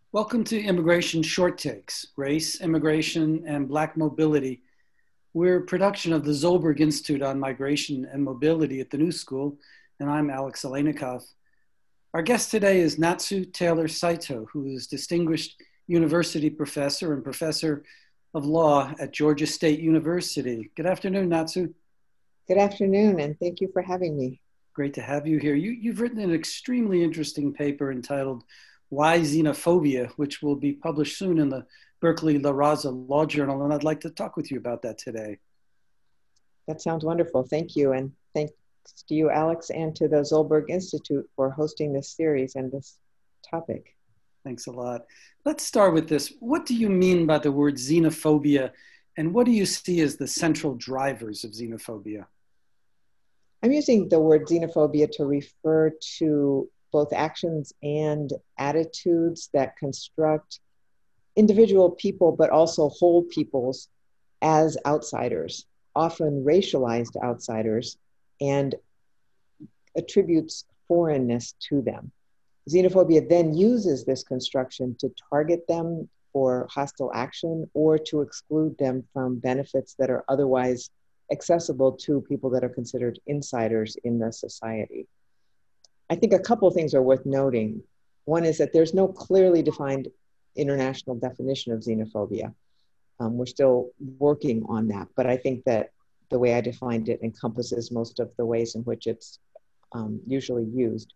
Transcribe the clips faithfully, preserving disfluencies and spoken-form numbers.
Welcome to Immigration Short Takes, Race, Immigration, and Black Mobility. We're a production of the Zolberg Institute on Migration and Mobility at the New School, and I'm Alex Alenikov. Our guest today is Natsu Taylor Saito, who is Distinguished University Professor and Professor of Law at Georgia State University. Good afternoon, Natsu. Good afternoon, and thank you for having me. Great to have you here. You, you've written an extremely interesting paper entitled Why Xenophobia, which will be published soon in the Berkeley La Raza Law Journal, and I'd like to talk with you about that today. That sounds wonderful. Thank you, and thanks to you, Alex, and to the Zolberg Institute for hosting this series and this topic. Thanks a lot. Let's start with this. What do you mean by the word xenophobia, and what do you see as the central drivers of xenophobia? I'm using the word xenophobia to refer to both actions and attitudes that construct individual people, but also whole peoples as outsiders, often racialized outsiders, and attributes foreignness to them. Xenophobia then uses this construction to target them for hostile action or to exclude them from benefits that are otherwise accessible to people that are considered insiders in the society. I think a couple of things are worth noting. One is that there's no clearly defined international definition of xenophobia. Um, we're still working on that, but I think that the way I defined it encompasses most of the ways in which it's um, usually used.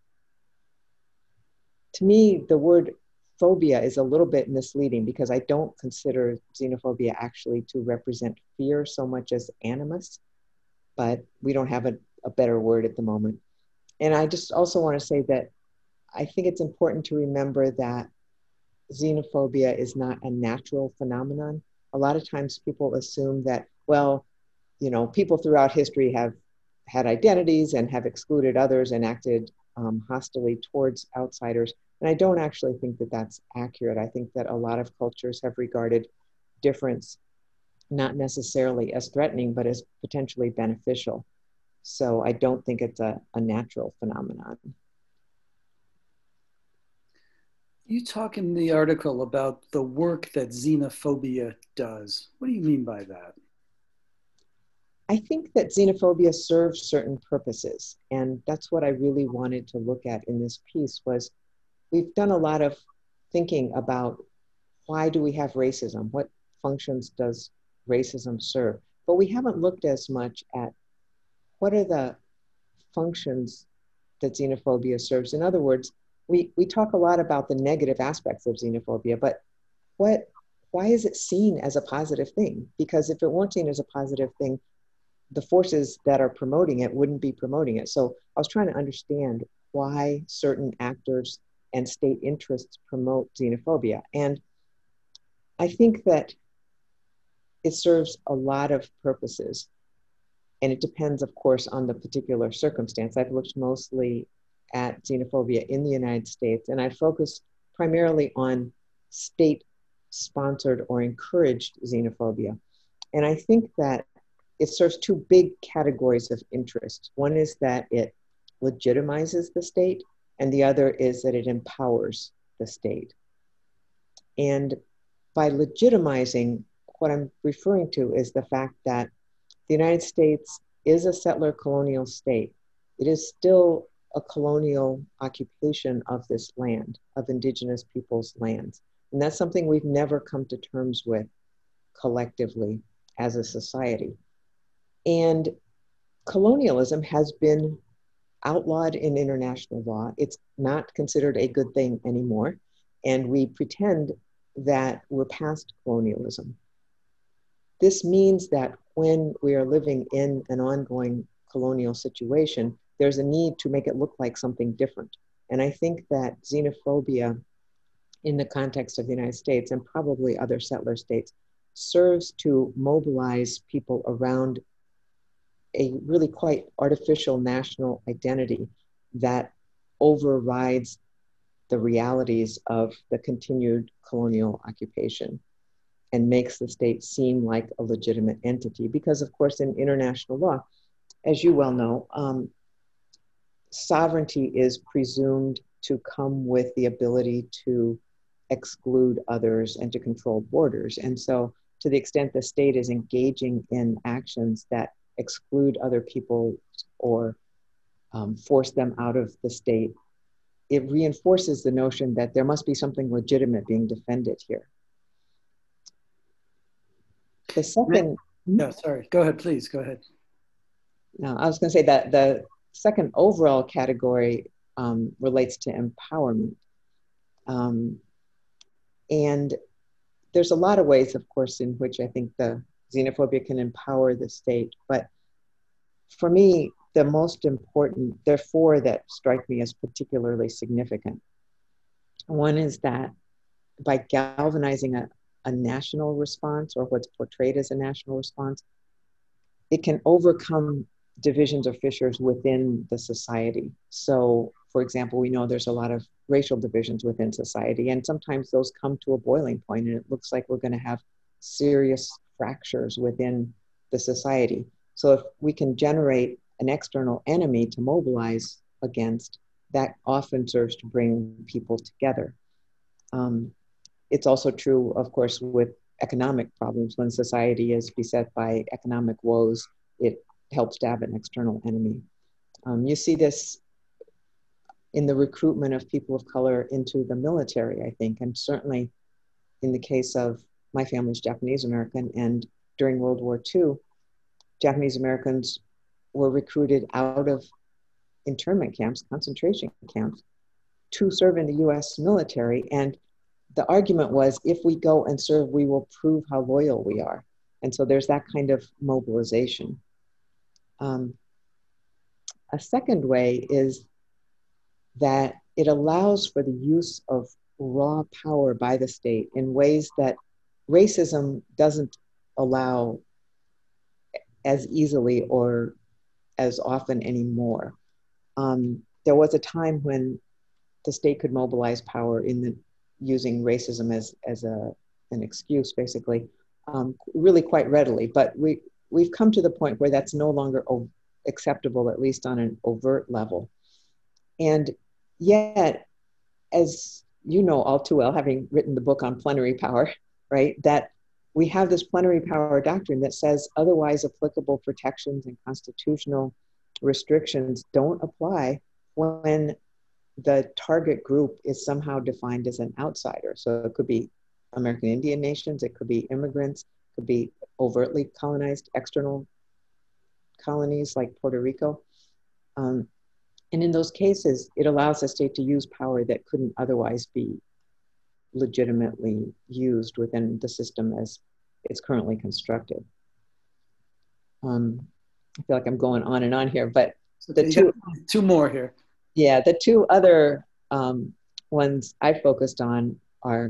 To me, the word phobia is a little bit misleading because I don't consider xenophobia actually to represent fear so much as animus, but we don't have a, a better word at the moment. And I just also want to say that I think it's important to remember that xenophobia is not a natural phenomenon. A lot of times people assume that, well, you know, people throughout history have had identities and have excluded others and acted um, hostilely towards outsiders. And I don't actually think that that's accurate. I think that a lot of cultures have regarded difference not necessarily as threatening, but as potentially beneficial. So I don't think it's a, a natural phenomenon. You talk in the article about the work that xenophobia does. What do you mean by that? I think that xenophobia serves certain purposes. And that's what I really wanted to look at in this piece was we've done a lot of thinking about why do we have racism? What functions does racism serve? But we haven't looked as much at what are the functions that xenophobia serves. In other words, we, we talk a lot about the negative aspects of xenophobia, but what, why is it seen as a positive thing? Because if it weren't seen as a positive thing, the forces that are promoting it wouldn't be promoting it. So I was trying to understand why certain actors and state interests promote xenophobia. And I think that it serves a lot of purposes. And it depends, of course, on the particular circumstance. I've looked mostly at xenophobia in the United States, and I focused primarily on state-sponsored or encouraged xenophobia. And I think that it serves two big categories of interest. One is that it legitimizes the state, and the other is that it empowers the state. And by legitimizing, what I'm referring to is the fact that the United States is a settler colonial state. It is still a colonial occupation of this land, of indigenous peoples' lands. And that's something we've never come to terms with collectively as a society. And colonialism has been outlawed in international law. It's not considered a good thing anymore. And we pretend that we're past colonialism. This means that when we are living in an ongoing colonial situation, there's a need to make it look like something different. And I think that xenophobia in the context of the United States and probably other settler states serves to mobilize people around a really quite artificial national identity that overrides the realities of the continued colonial occupation and makes the state seem like a legitimate entity. Because of course, in international law, as you well know, um, sovereignty is presumed to come with the ability to exclude others and to control borders. And so to the extent the state is engaging in actions that exclude other people or um, force them out of the state, it reinforces the notion that there must be something legitimate being defended here. The second... No, sorry, go ahead, please, go ahead. No, I was gonna say that the second overall category um, relates to empowerment. Um, and there's a lot of ways, of course, in which I think the xenophobia can empower the state. But for me, the most important, there are four that strike me as particularly significant. One is that by galvanizing a, a national response, or what's portrayed as a national response, it can overcome divisions or fissures within the society. So, for example, we know there's a lot of racial divisions within society, and sometimes those come to a boiling point, and it looks like we're going to have serious fractures within the society. So if we can generate an external enemy to mobilize against, that often serves to bring people together. Um, it's also true, of course, with economic problems. When society is beset by economic woes, it helps to have an external enemy. Um, you see this in the recruitment of people of color into the military, I think, and certainly in the case of my family's Japanese American, and during World War Two, Japanese Americans were recruited out of internment camps, concentration camps, to serve in the U S military. And the argument was, if we go and serve, we will prove how loyal we are. And so there's that kind of mobilization. Um, a second way is that it allows for the use of raw power by the state in ways that racism doesn't allow as easily or as often anymore. Um, there was a time when the state could mobilize power in the, using racism as, as a, an excuse, basically, um, really quite readily. But we, we've come to the point where that's no longer acceptable, at least on an overt level. And yet, as you know all too well, having written the book on plenary power, right, that we have this plenary power doctrine that says otherwise applicable protections and constitutional restrictions don't apply when the target group is somehow defined as an outsider. So it could be American Indian nations, it could be immigrants, it could be overtly colonized external colonies like Puerto Rico. Um, and in those cases, it allows the state to use power that couldn't otherwise be legitimately used within the system as it's currently constructed. Um, I feel like I'm going on and on here, but the two, two more here. Yeah, the two other um, ones I focused on are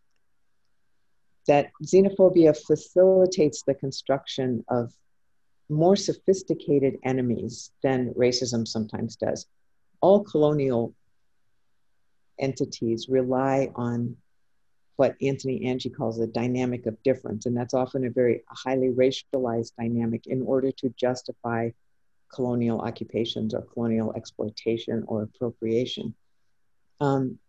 that xenophobia facilitates the construction of more sophisticated enemies than racism sometimes does. All colonial entities rely on what Anthony Angie calls a dynamic of difference, and that's often a very highly racialized dynamic in order to justify colonial occupations or colonial exploitation or appropriation. Um,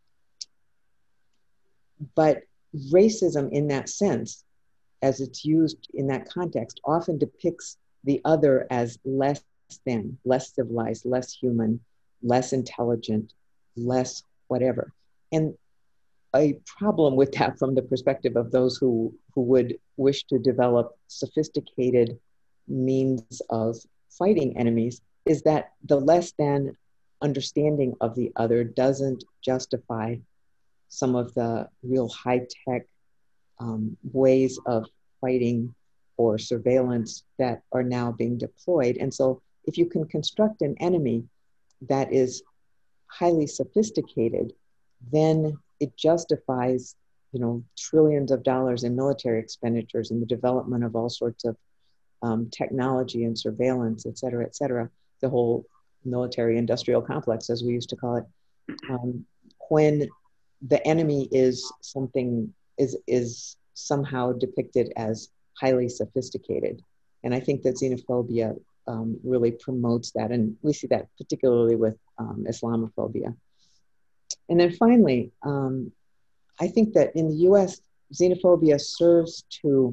but racism in that sense, as it's used in that context, often depicts the other as less than, less civilized, less human, less intelligent, less whatever. And a problem with that from the perspective of those who, who would wish to develop sophisticated means of fighting enemies is that the less than understanding of the other doesn't justify some of the real high-tech um, ways of fighting or surveillance that are now being deployed. And so if you can construct an enemy that is highly sophisticated, then it justifies, you know, trillions of dollars in military expenditures and the development of all sorts of um, technology and surveillance, et cetera, et cetera, the whole military industrial complex, as we used to call it, um, when the enemy is something, is, is somehow depicted as highly sophisticated. And I think that xenophobia um, really promotes that. And we see that particularly with um, Islamophobia. And then finally, um, I think that in the U S, xenophobia serves to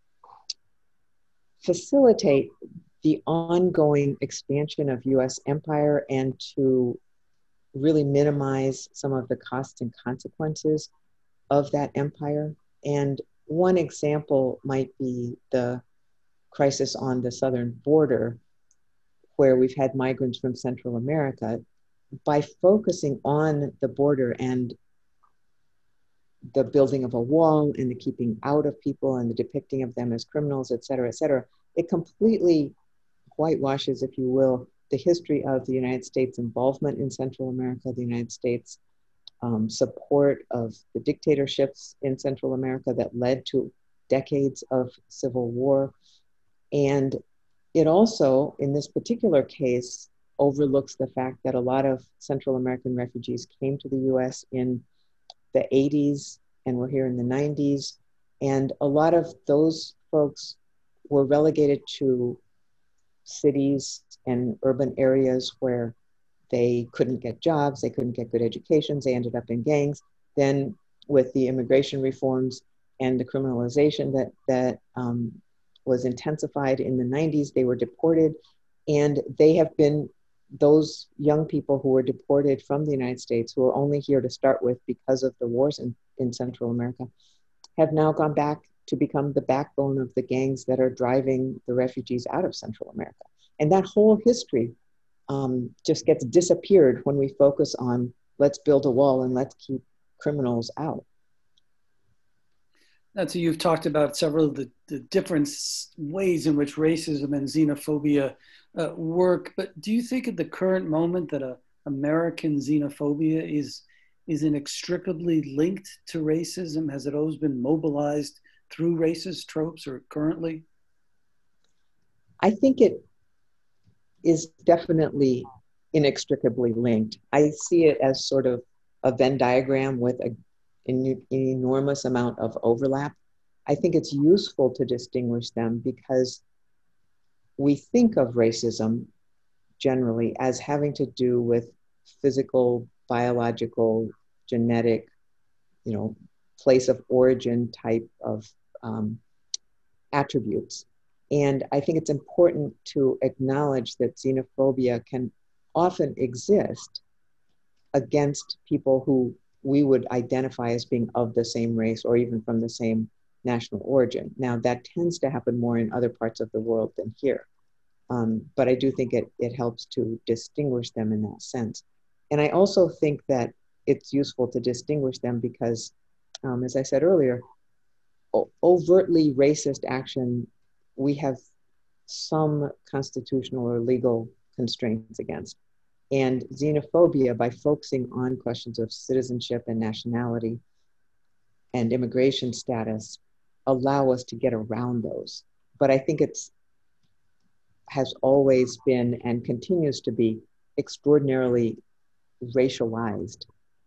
facilitate the ongoing expansion of U S empire and to really minimize some of the costs and consequences of that empire. And one example might be the crisis on the southern border, where we've had migrants from Central America. By focusing on the border and the building of a wall and the keeping out of people and the depicting of them as criminals, et cetera, et cetera, it completely whitewashes, if you will, the history of the United States involvement in Central America, the United States um, support of the dictatorships in Central America that led to decades of civil war. And it also, in this particular case, overlooks the fact that a lot of Central American refugees came to the U S in the eighties and were here in the nineties. And a lot of those folks were relegated to cities and urban areas where they couldn't get jobs, they couldn't get good educations, they ended up in gangs. Then with the immigration reforms and the criminalization that, that um, was intensified in the nineties, they were deported. And they have been those young people who were deported from the United States, who were only here to start with because of the wars in, in Central America, have now gone back to become the backbone of the gangs that are driving the refugees out of Central America. And that whole history um, just gets disappeared when we focus on let's build a wall and let's keep criminals out. And so you've talked about several of the, the different ways in which racism and xenophobia uh, work, but do you think at the current moment that a American xenophobia is, is inextricably linked to racism? Has it always been mobilized through racist tropes or currently? I think it is definitely inextricably linked. I see it as sort of a Venn diagram with a an enormous amount of overlap. I think it's useful to distinguish them because we think of racism generally as having to do with physical, biological, genetic, you know, place of origin type of um, attributes. And I think it's important to acknowledge that xenophobia can often exist against people who we would identify as being of the same race or even from the same national origin. Now, that tends to happen more in other parts of the world than here. Um, but I do think it, it helps to distinguish them in that sense. And I also think that it's useful to distinguish them because, um, as I said earlier, o- overtly racist action, we have some constitutional or legal constraints against. And xenophobia, by focusing on questions of citizenship and nationality and immigration status, allow us to get around those. But I think it's has always been and continues to be extraordinarily racialized.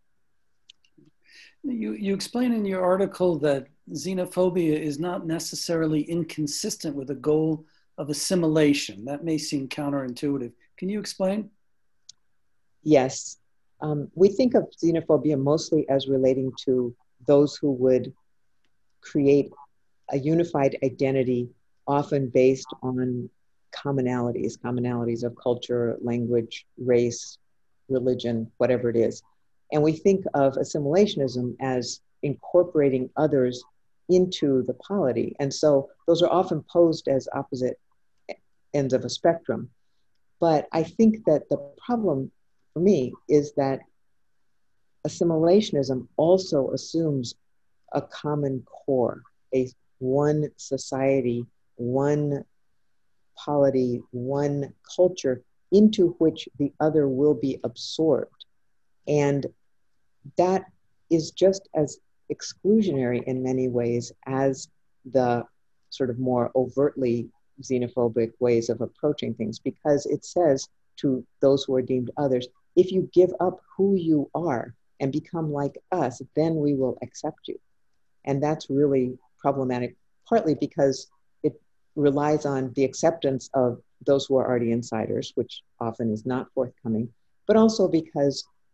You, you explain in your article that xenophobia is not necessarily inconsistent with a goal of assimilation. That may seem counterintuitive. Can you explain? Yes. Um, we think of xenophobia mostly as relating to those who would create a unified identity, often based on commonalities, commonalities of culture, language, race, religion, whatever it is. And we think of assimilationism as incorporating others into the polity. And so those are often posed as opposite ends of a spectrum. But I think that the problem for me is that assimilationism also assumes a common core, a one society, one polity, one culture into which the other will be absorbed. And that is just as exclusionary in many ways as the sort of more overtly xenophobic ways of approaching things, because it says to those who are deemed others, if you give up who you are and become like us, then we will accept you. And that's really problematic, partly because it relies on the acceptance of those who are already insiders, which often is not forthcoming, but also because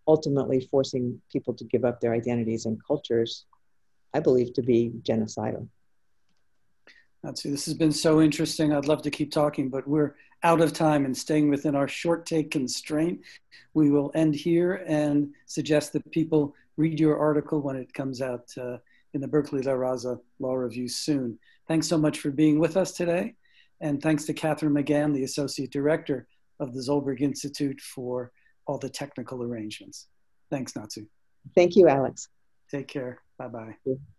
ultimately forcing people to give up their identities and cultures, I believe to be genocidal. Natsu, this has been so interesting. I'd love to keep talking, but we're out of time, and staying within our short take constraint, we will end here and suggest that people read your article when it comes out uh, in the Berkeley La Raza Law Review soon. Thanks so much for being with us today. And thanks to Catherine McGann, the Associate Director of the Zolberg Institute, for all the technical arrangements. Thanks, Natsu. Thank you, Alex. Take care. Bye-bye.